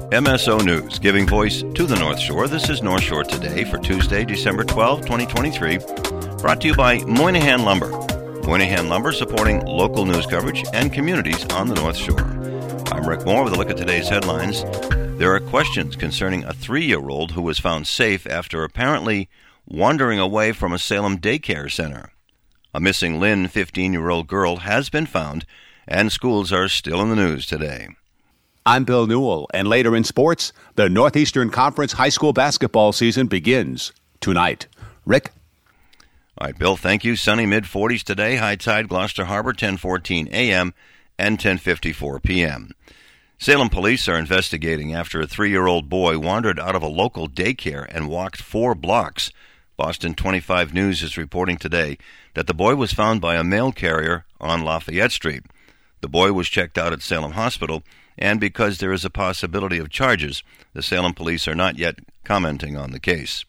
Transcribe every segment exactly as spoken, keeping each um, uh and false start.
M S O News, giving voice to the North Shore. This is North Shore Today for Tuesday, December twelfth, twenty twenty-three. Brought to you by Moynihan Lumber. Moynihan Lumber supporting local news coverage and communities on the North Shore. I'm Rick Moore with a look at today's headlines. There are questions concerning a three-year-old who was found safe after apparently wandering away from a Salem daycare center. A missing Lynn fifteen-year-old girl has been found, and schools are still in the news today. I'm Bill Newell, and later in sports, the Northeastern Conference high school basketball season begins tonight. Rick? All right, Bill, thank you. Sunny mid-forties today. High tide, Gloucester Harbor, ten fourteen a.m. and ten fifty-four p.m. Salem police are investigating after a three-year-old boy wandered out of a local daycare and walked four blocks. Boston twenty-five News is reporting today that the boy was found by a mail carrier on Lafayette Street. The boy was checked out at Salem Hospital, and because there is a possibility of charges, the Salem police are not yet commenting on the case.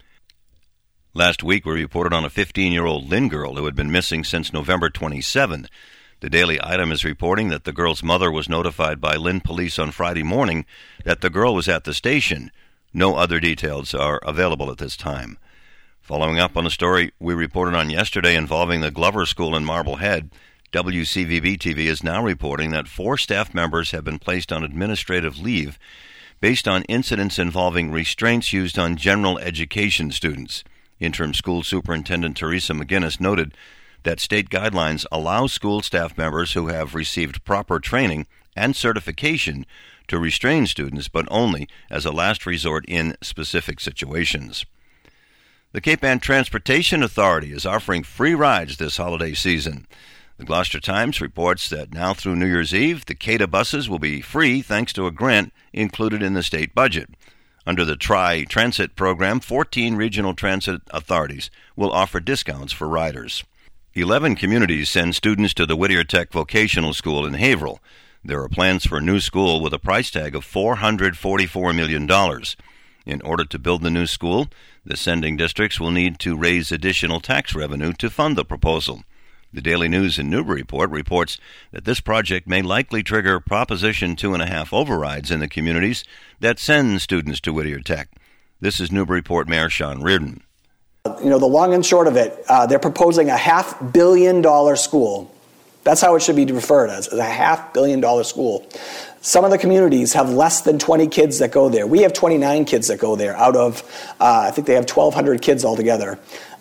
Last week, we reported on a fifteen-year-old Lynn girl who had been missing since November twenty-seventh. The Daily Item is reporting that the girl's mother was notified by Lynn police on Friday morning that the girl was at the station. No other details are available at this time. Following up on the story we reported on yesterday involving the Glover School in Marblehead, W C V B T V is now reporting that four staff members have been placed on administrative leave based on incidents involving restraints used on general education students. Interim School Superintendent Teresa McGinnis noted that state guidelines allow school staff members who have received proper training and certification to restrain students, but only as a last resort in specific situations. The Cape Ann Transportation Authority is offering free rides this holiday season. The Gloucester Times reports that now through New Year's Eve, the CATA buses will be free thanks to a grant included in the state budget. Under the Tri-Transit program, fourteen regional transit authorities will offer discounts for riders. Eleven communities send students to the Whittier Tech Vocational School in Haverhill. There are plans for a new school with a price tag of four hundred forty-four million dollars. In order to build the new school, the sending districts will need to raise additional tax revenue to fund the proposal. The Daily News in Newburyport reports that this project may likely trigger Proposition two and a half overrides in the communities that send students to Whittier Tech. This is Newburyport Mayor Sean Reardon. You know, the long and short of it, uh, they're proposing a half billion dollar school. That's how it should be referred as, as a half billion dollar school. Some of the communities have less than twenty kids that go there. We have twenty-nine kids that go there out of, uh, I think they have twelve hundred kids altogether.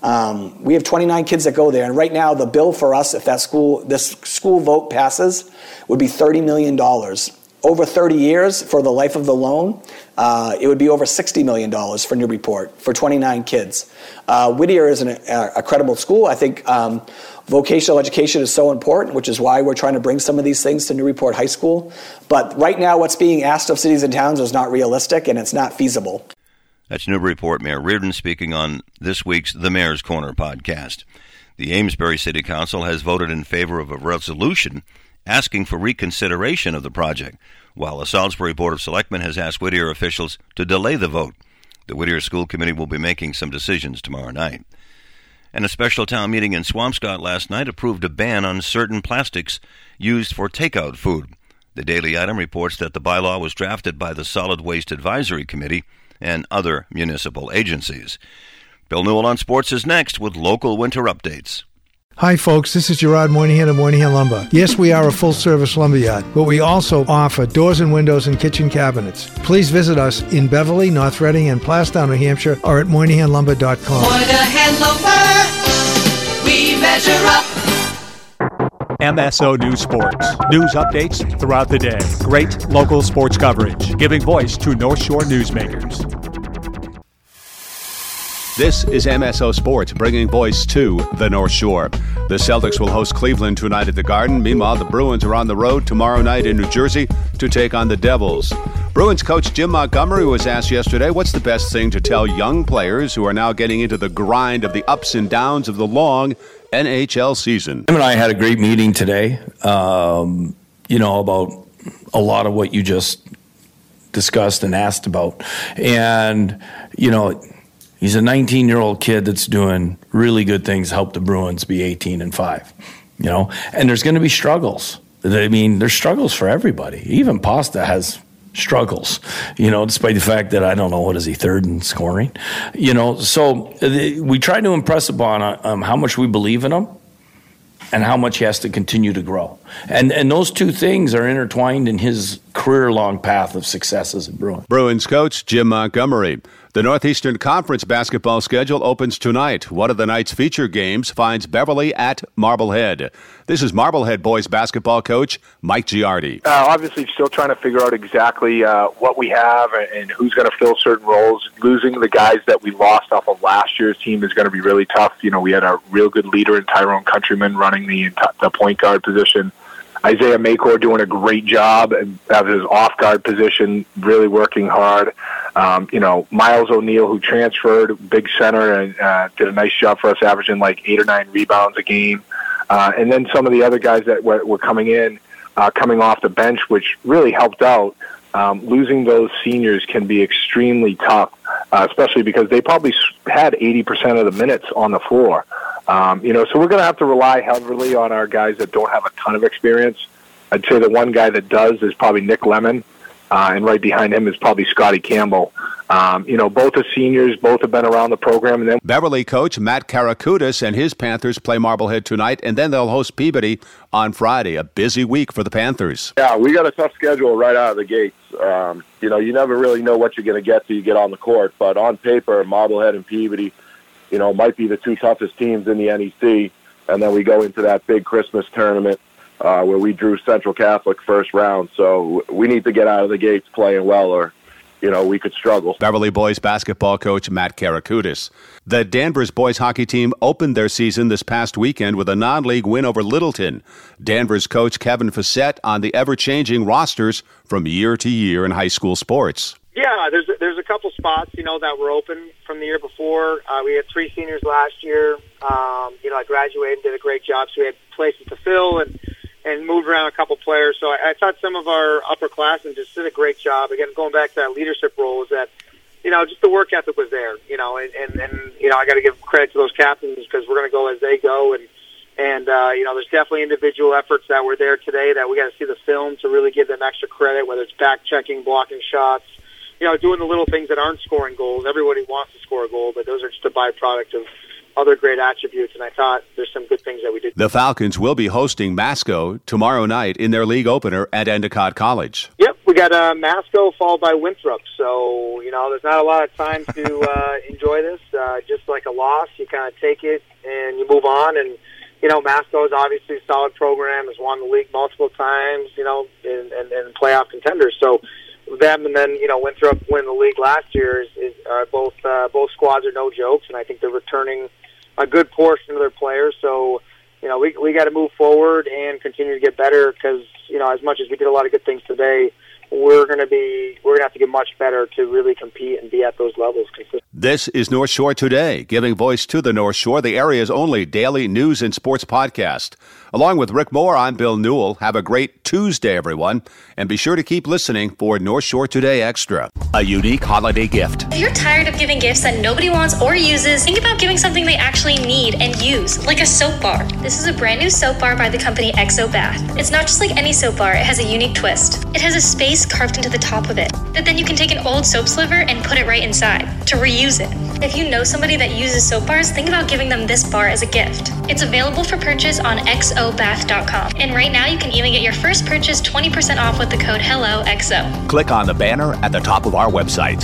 Um, we have twenty-nine kids that go there, and right now the bill for us, if that school, this school vote passes, would be thirty million dollars. Over thirty years, for the life of the loan, uh, it would be over sixty million dollars for Newburyport for twenty-nine kids. Uh, Whittier is an, a, a credible school. I think um, vocational education is so important, which is why we're trying to bring some of these things to Newburyport High School. But right now, what's being asked of cities and towns is not realistic, and it's not feasible. That's Newburyport Mayor Reardon speaking on this week's The Mayor's Corner podcast. The Amesbury City Council has voted in favor of a resolution asking for reconsideration of the project, while the Salisbury Board of Selectmen has asked Whittier officials to delay the vote. The Whittier School Committee will be making some decisions tomorrow night. And a special town meeting in Swampscott last night approved a ban on certain plastics used for takeout food. The Daily Item reports that the bylaw was drafted by the Solid Waste Advisory Committee and other municipal agencies. Bill Newell on Sports is next with local winter updates. Hi folks, this is Gerard Moynihan of Moynihan Lumber. Yes, we are a full-service lumberyard, but we also offer doors and windows and kitchen cabinets. Please visit us in Beverly, North Reading, and Plastown, New Hampshire, or at Moynihan Lumber dot com. Moynihan Lumber, we measure up. M S O News Sports. News updates throughout the day. Great local sports coverage, giving voice to North Shore newsmakers. This is M S O Sports, bringing voice to the North Shore. The Celtics will host Cleveland tonight at the Garden. Meanwhile, the Bruins are on the road tomorrow night in New Jersey to take on the Devils. Bruins coach Jim Montgomery was asked yesterday, what's the best thing to tell young players who are now getting into the grind of the ups and downs of the long N H L season? Jim and I had a great meeting today, um, you know, about a lot of what you just discussed and asked about. And, you know, he's a nineteen-year-old kid that's doing really good things to help the Bruins be eighteen and five, you know. And there's going to be struggles. I mean, there's struggles for everybody. Even Pasta has struggles, you know, despite the fact that I don't know, what is he, third in scoring? You know, so the, we try to impress upon um, how much we believe in him and how much he has to continue to grow. And and those two things are intertwined in his career-long path of success as a Bruin. Bruins coach Jim Montgomery. The Northeastern Conference basketball schedule opens tonight. One of the night's feature games finds Beverly at Marblehead. This is Marblehead boys basketball coach Mike Giardi. Uh, obviously, still trying to figure out exactly uh, what we have and, and who's going to fill certain roles. Losing the guys that we lost off of last year's team is going to be really tough. You know, we had a real good leader in Tyrone Countryman running the, the point guard position. Isaiah Makor doing a great job at his off-guard position, really working hard. Um, you know, Miles O'Neill, who transferred, big center, and uh, did a nice job for us, averaging like eight or nine rebounds a game. Uh, and then some of the other guys that were, were coming in, uh, coming off the bench, which really helped out. Um, losing those seniors can be extremely tough, uh, especially because they probably had eighty percent of the minutes on the floor. Um, you know, so we're going to have to rely heavily on our guys that don't have a ton of experience. I'd say the one guy that does is probably Nick Lemon, uh, and right behind him is probably Scotty Campbell. Um, you know, both are seniors, both have been around the program. And then Beverly coach Matt Karakoutis and his Panthers play Marblehead tonight, and then they'll host Peabody on Friday. A busy week for the Panthers. Yeah, we got a tough schedule right out of the gates. Um, you know, you never really know what you're going to get till you get on the court, but on paper, Marblehead and Peabody, you know, might be the two toughest teams in the N E C. And then we go into that big Christmas tournament uh, where we drew Central Catholic first round. So we need to get out of the gates playing well, or, you know, we could struggle. Beverly boys basketball coach Matt Karakoutis. The Danvers boys hockey team opened their season this past weekend with a non-league win over Littleton. Danvers coach Kevin Fassett on the ever-changing rosters from year to year in high school sports. Yeah, there's a, there's a couple spots, you know, that were open from the year before. Uh, we had three seniors last year. Um, you know, I graduated and did a great job, so we had places to fill and, and moved around a couple players. So I, I thought some of our upperclassmen just did a great job. Again, going back to that leadership role, is that, you know, just the work ethic was there, you know, and, and, and you know, I got to give credit to those captains because we're going to go as they go. And, and uh, you know, there's definitely individual efforts that were there today that we got to see the film to really give them extra credit, whether it's back checking, blocking shots, you know, doing the little things that aren't scoring goals. Everybody wants to score a goal, but those are just a byproduct of other great attributes, and I thought there's some good things that we did. The Falcons will be hosting Masco tomorrow night in their league opener at Endicott College. Yep, we got uh, Masco followed by Winthrop, so, you know, there's not a lot of time to uh, enjoy this. Uh, just like a loss, you kind of take it and you move on, and, you know, Masco is obviously a solid program, has won the league multiple times, you know, and, and, and playoff contenders, so them and then, you know, Winthrop win the league last year is, is uh, both uh, both squads are no jokes, and I think they're returning a good portion of their players. So, you know, we we got to move forward and continue to get better because, you know, as much as we did a lot of good things today, we're going to be we're going to have to get much better to really compete and be at those levels consistently. This is North Shore Today, giving voice to the North Shore, the area's only daily news and sports podcast. Along with Rick Moore, I'm Bill Newell. Have a great Tuesday, everyone, and be sure to keep listening for North Shore Today Extra, a unique holiday gift. If you're tired of giving gifts that nobody wants or uses, think about giving something they actually need and use, like a soap bar. This is a brand new soap bar by the company X O Bath. It's not just like any soap bar, it has a unique twist. It has a space carved into the top of it that then you can take an old soap sliver and put it right inside to reuse it. If you know somebody that uses soap bars, think about giving them this bar as a gift. It's available for purchase on X O bath dot com. And right now you can even get your first purchase twenty percent off with the code HELLOXO. Click on the banner at the top of our website.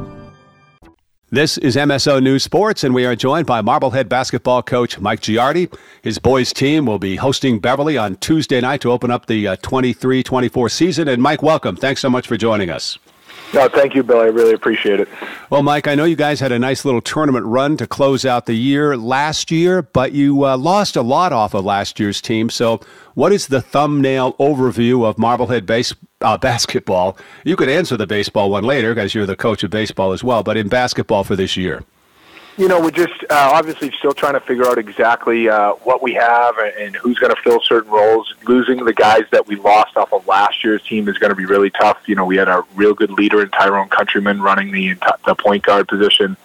This is M S O News Sports, and we are joined by Marblehead basketball coach Mike Giardi. His boys' team will be hosting Beverly on Tuesday night to open up the uh, twenty-three twenty-four season. And Mike, welcome. Thanks so much for joining us. No, thank you, Bill. I really appreciate it. Well, Mike, I know you guys had a nice little tournament run to close out the year last year, but you uh, lost a lot off of last year's team. So what is the thumbnail overview of Marblehead base, uh, basketball? You could answer the baseball one later because you're the coach of baseball as well, but in basketball for this year. You know, we're just uh, obviously still trying to figure out exactly uh, what we have and, and who's going to fill certain roles. Losing the guys that we lost off of last year's team is going to be really tough. You know, we had a real good leader in Tyrone Countryman running the the point guard position.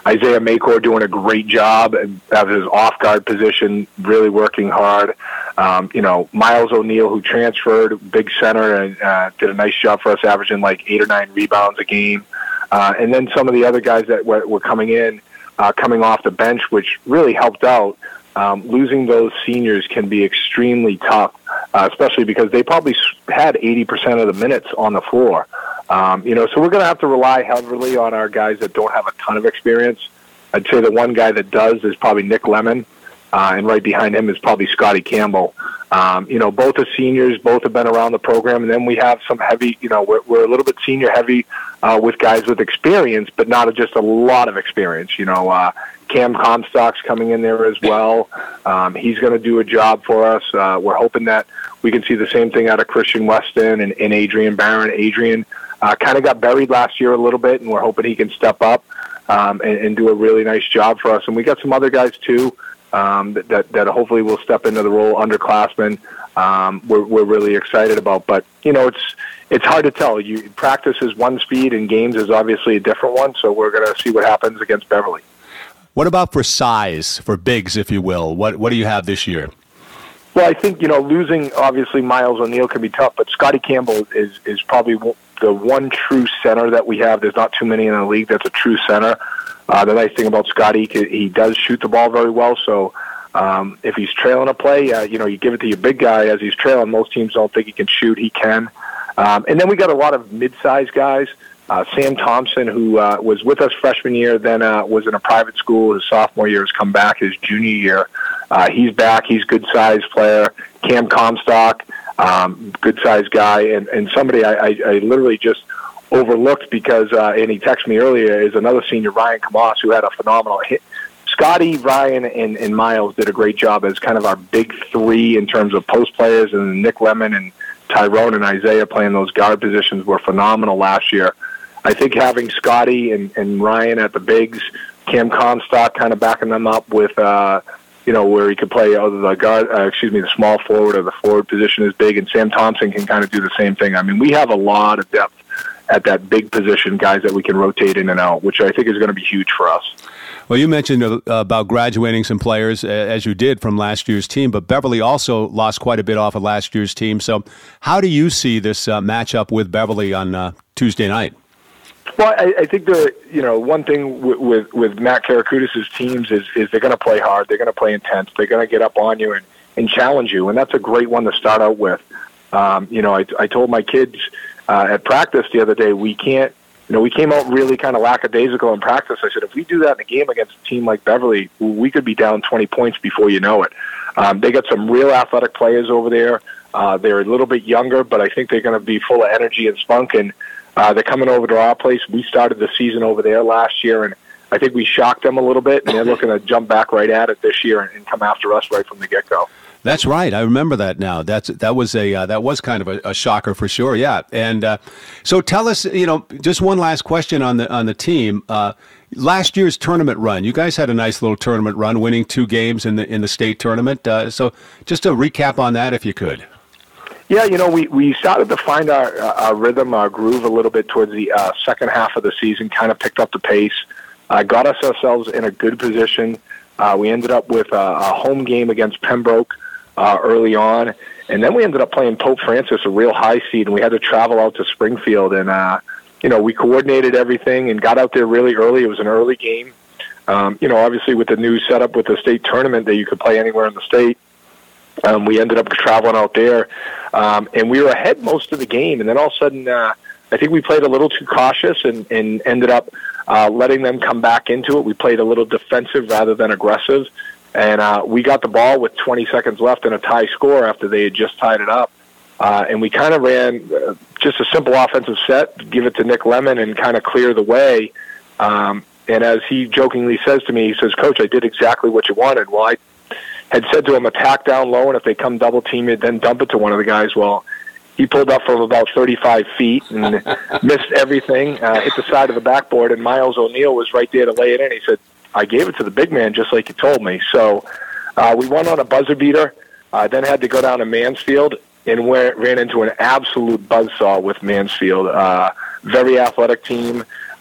Isaiah Makor doing a great job of his off-guard position, really working hard. Um, you know, Miles O'Neill, who transferred, big center, and uh, did a nice job for us, averaging like eight or nine rebounds a game. Uh, and then some of the other guys that were, were coming in, uh, coming off the bench, which really helped out. Um, losing those seniors can be extremely tough, uh, especially because they probably had eighty percent of the minutes on the floor. Um, you know, so we're going to have to rely heavily on our guys that don't have a ton of experience. I'd say the one guy that does is probably Nick Lemon, uh, and right behind him is probably Scotty Campbell. Um, you know, both are seniors, both have been around the program, and then we have some heavy, you know, we're, we're a little bit senior heavy uh, with guys with experience, but not just a lot of experience. You know, uh, Cam Comstock's coming in there as well. Um, he's going to do a job for us. Uh, we're hoping that we can see the same thing out of Christian Weston and, and Adrian Barron. Adrian uh, kind of got buried last year a little bit, and we're hoping he can step up um, and, and do a really nice job for us. And we got some other guys, too, um, that, that, that hopefully will step into the role, underclassmen. Um, we're, we're really excited about. But, you know, it's it's hard to tell. You practice is one speed, and games is obviously a different one, so we're going to see what happens against Beverly. What about for size, for bigs, if you will? What what do you have this year? Well, I think, you know, losing, obviously, Miles O'Neill can be tough, but Scotty Campbell is, is probably the one true center that we have. There's not too many in the league that's a true center. Uh, the nice thing about Scotty, he does shoot the ball very well, so um, if he's trailing a play, uh, you know, you give it to your big guy as he's trailing. Most teams don't think he can shoot. He can. Um, and then we got a lot of mid-sized guys. Uh, Sam Thompson, who uh, was with us freshman year, then uh, was in a private school. His sophomore year has come back his junior year. Uh, he's back. He's a good-sized player. Cam Comstock, um, good-sized guy. And, and somebody I, I, I literally just overlooked because, uh, and he texted me earlier, is another senior, Ryan Kamas, who had a phenomenal hit. Scotty, Ryan, and, and Miles did a great job as kind of our big three in terms of post players, and Nick Lemon and Tyrone and Isaiah playing those guard positions were phenomenal last year. I think having Scotty and, and Ryan at the bigs, Cam Comstock kind of backing them up with, uh, you know, where he could play either the guard, uh, excuse me, the small forward or the forward position is big, and Sam Thompson can kind of do the same thing. I mean, we have a lot of depth at that big position, guys that we can rotate in and out, which I think is going to be huge for us. Well, you mentioned uh, about graduating some players, uh, as you did from last year's team, but Beverly also lost quite a bit off of last year's team. So how do you see this uh, matchup with Beverly on uh, Tuesday night? Well, I, I think the you know one thing with with, with Matt Karakoutis' teams is is they're going to play hard, they're going to play intense, they're going to get up on you and, and challenge you, and that's a great one to start out with. Um, you know, I, I told my kids uh, at practice the other day, we can't, you know, we came out really kind of lackadaisical in practice. I said, if we do that in a game against a team like Beverly, we could be down twenty points before you know it. Um, they got some real athletic players over there. Uh, they're a little bit younger, but I think they're going to be full of energy and spunk, and Uh, they're coming over to our place. We started the season over there last year, and I think we shocked them a little bit, and they're looking to jump back right at it this year and, and come after us right from the get-go. That's right. I remember that now. That's that was a uh, that was kind of a, a shocker for sure. Yeah. And uh, so tell us, you know, just one last question on the on the team. Uh, last year's tournament run, you guys had a nice little tournament run, winning two games in the in the state tournament. Uh, so just a recap on that, if you could. Yeah, you know, we, we started to find our our rhythm, our groove a little bit towards the uh, second half of the season, kind of picked up the pace, uh, got us ourselves in a good position. Uh, we ended up with a, a home game against Pembroke uh, early on, and then we ended up playing Pope Francis, a real high seed, and we had to travel out to Springfield. And, uh, you know, we coordinated everything and got out there really early. It was an early game. Um, you know, obviously with the new setup with the state tournament that you could play anywhere in the state, Um, we ended up traveling out there, um, and we were ahead most of the game. And then all of a sudden, uh, I think we played a little too cautious and, and ended up uh, letting them come back into it. We played a little defensive rather than aggressive, and uh, we got the ball with twenty seconds left and a tie score after they had just tied it up. Uh, and we kind of ran uh, just a simple offensive set, give it to Nick Lemon, and kind of clear the way. Um, and as he jokingly says to me, he says, "Coach, I did exactly what you wanted." Well, I had said to him, attack down low, and if they come double team it, then dump it to one of the guys. Well, he pulled up from about thirty-five feet and missed everything, uh, hit the side of the backboard, and Miles O'Neill was right there to lay it in. He said, I gave it to the big man just like you told me. So uh, we went on a buzzer beater, uh, then had to go down to Mansfield and went, ran into an absolute buzzsaw with Mansfield. Uh, very athletic team.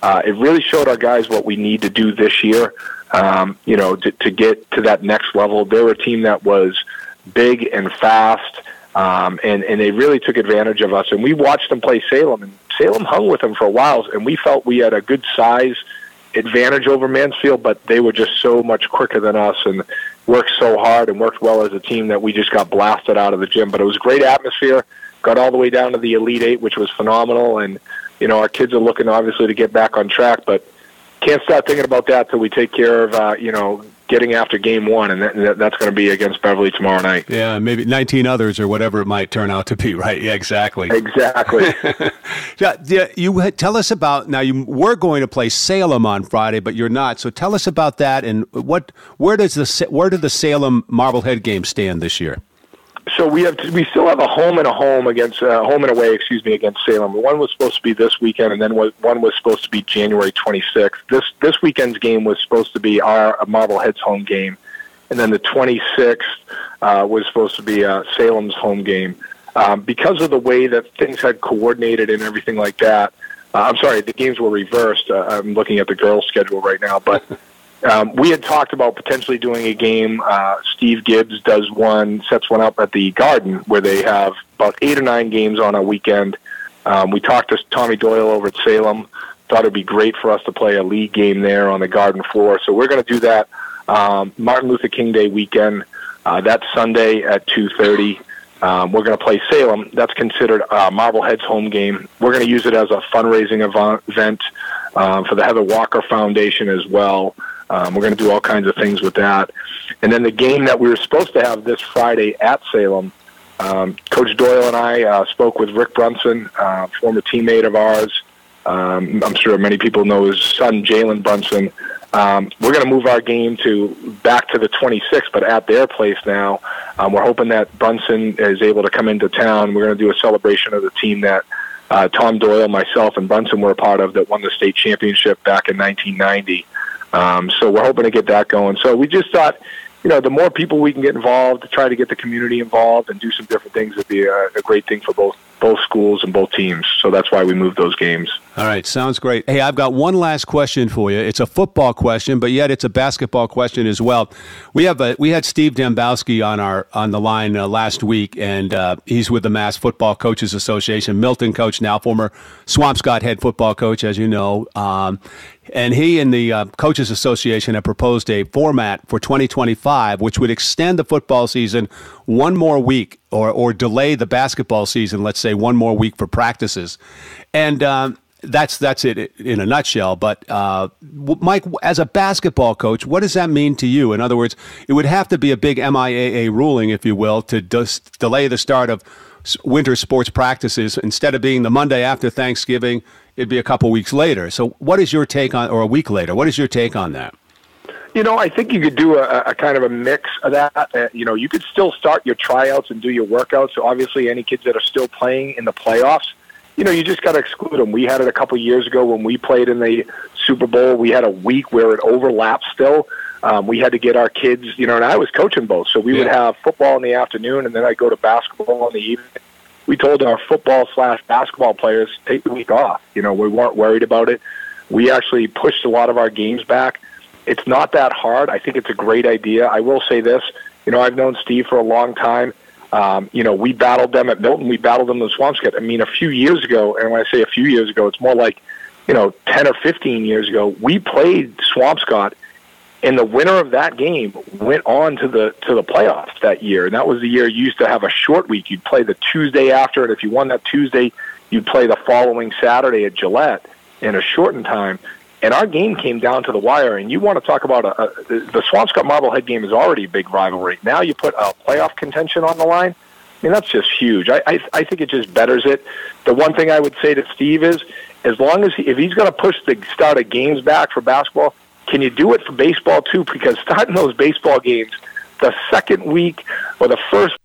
uh, it really showed our guys what we need to do this year, um, you know, to, to get to that next level. They were a team that was big and fast, um, and, and they really took advantage of us. And we watched them play Salem, and Salem hung with them for a while, and we felt we had a good size advantage over Mansfield, but they were just so much quicker than us and worked so hard and worked well as a team that we just got blasted out of the gym. But it was a great atmosphere, got all the way down to the Elite Eight, which was phenomenal. And, you know, our kids are looking, obviously, to get back on track, but can't start thinking about that till we take care of, uh, you know, getting after game one, and that, that's going to be against Beverly tomorrow night. Yeah, maybe nineteen others or whatever it might turn out to be, right? Yeah, exactly. Exactly. yeah, yeah, you had, tell us about, now you were going to play Salem on Friday, but you're not, so tell us about that, and what, where does the, where did the Salem Marblehead game stand this year? So we have to, we still have a home and a home against uh, home and away, excuse me, against Salem. One was supposed to be this weekend, and then one was supposed to be January twenty-sixth. This this weekend's game was supposed to be our Marblehead's home game, and then the twenty-sixth uh, was supposed to be uh, Salem's home game. Um, because of the way that things had coordinated and everything like that, uh, I'm sorry, the games were reversed. Uh, I'm looking at the girls' schedule right now, but. Um, we had talked about potentially doing a game. Uh, Steve Gibbs does one, sets one up at the Garden, where they have about eight or nine games on a weekend. Um, we talked to Tommy Doyle over at Salem. Thought it'd be great for us to play a league game there on the Garden floor. So we're going to do that um, Martin Luther King Day weekend. Uh, that's Sunday at two thirty. Um, we're going to play Salem. That's considered uh, Marblehead's home game. We're going to use it as a fundraising event um, for the Heather Walker Foundation as well. Um, we're going to do all kinds of things with that. And then the game that we were supposed to have this Friday at Salem, um, Coach Doyle and I uh, spoke with Rick Brunson, uh, former teammate of ours. Um, I'm sure many people know his son, Jalen Brunson. Um, we're going to move our game to back to the twenty-sixth, but at their place now. Um, we're hoping that Brunson is able to come into town. We're going to do a celebration of the team that uh, Tom Doyle, myself, and Brunson were a part of that won the state championship back in nineteen ninety. Um, so we're hoping to get that going. So we just thought, you know, the more people we can get involved, to try to get the community involved and do some different things would be a, a great thing for both both schools and both teams. So that's why we moved those games. All right, sounds great. Hey, I've got one last question for you. It's a football question, but yet it's a basketball question as well. We have a, we had Steve Dembowski on our on the line uh, last week, and uh, he's with the Mass Football Coaches Association, Milton coach now, former Swampscott head football coach, as you know. Um, and he and the uh, Coaches Association have proposed a format for twenty twenty-five, which would extend the football season one more week, or or delay the basketball season, let's say one more week for practices. And um, that's that's it in a nutshell. But uh, Mike, as a basketball coach, what does that mean to you? In other words, it would have to be a big M I A A ruling, if you will, to dis- delay the start of winter sports practices. Instead of being the Monday after Thanksgiving, it'd be a couple weeks later. So what is your take on, or a week later, what is your take on that? You know, I think you could do a, a kind of a mix of that. Uh, you know, you could still start your tryouts and do your workouts. So obviously any kids that are still playing in the playoffs, you know, you just got to exclude them. We had it a couple years ago when we played in the Super Bowl. We had a week where it overlapped still. Um, we had to get our kids, you know, and I was coaching both. So we yeah. would have football in the afternoon, and then I'd go to basketball in the evening. We told our football slash basketball players, take the week off. You know, we weren't worried about it. We actually pushed a lot of our games back. It's not that hard. I think it's a great idea. I will say this. You know, I've known Steve for a long time. Um, you know, we battled them at Milton. We battled them in Swampscott. I mean, a few years ago, and when I say a few years ago, it's more like, you know, ten or fifteen years ago, we played Swampscott, and the winner of that game went on to the to the playoffs that year. And that was the year you used to have a short week. You'd play the Tuesday after, and if you won that Tuesday, you'd play the following Saturday at Gillette in a shortened time. And our game came down to the wire, and you want to talk about a, a, the Swampscott Marblehead game is already a big rivalry. Now you put a playoff contention on the line. I mean, that's just huge. I, I, I think it just betters it. The one thing I would say to Steve is, as long as he, if he's going to push the start of games back for basketball, can you do it for baseball too? Because starting those baseball games, the second week or the first